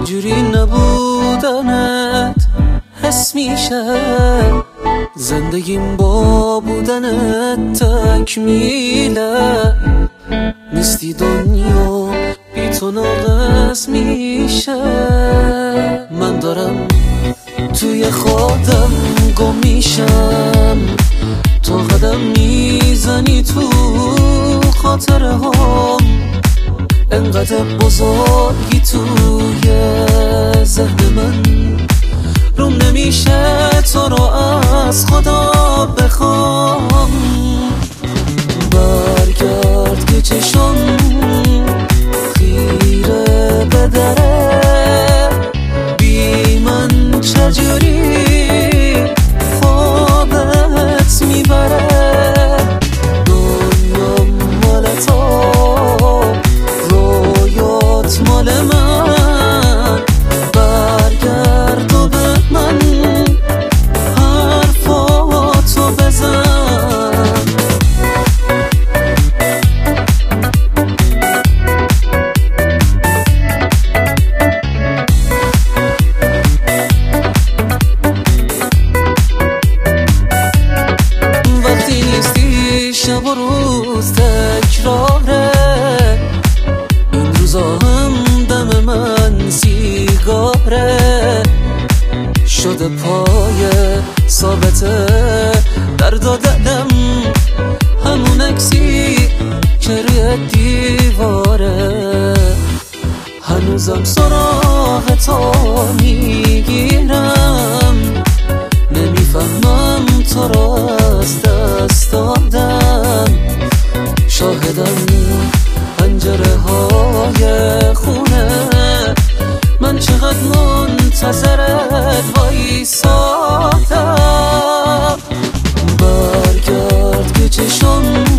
جوری نبودنت حس میشه، زندگیم با بودنت تکمیله. نیستی دنیا بی تو ناقص میشه. من دارم توی خودم گم میشم، تو قدم میزنی تو خاطره هم. انقدر بزرگی توی ذهن من، روم نمیشه تو رو از خدا بخوام. برگرد که چشم خیره به دره، بی من چجوری خوابت میبره. دنیا مال تو، رویات مال من. برگرد و به من حرفاتو بزن. وقتی نیستی شب و روز تکراره، این روزا هم دم من سیگاره شده پای ثابت درد و دلم. همون عکسی که روی دیواره، هنوزم سراغ تو میگیرم. نمیفهمم تو رو از دست دادم. شاهدم پنجره های خونه، من چقدر منتظرت وایسادم. برگرد که چشم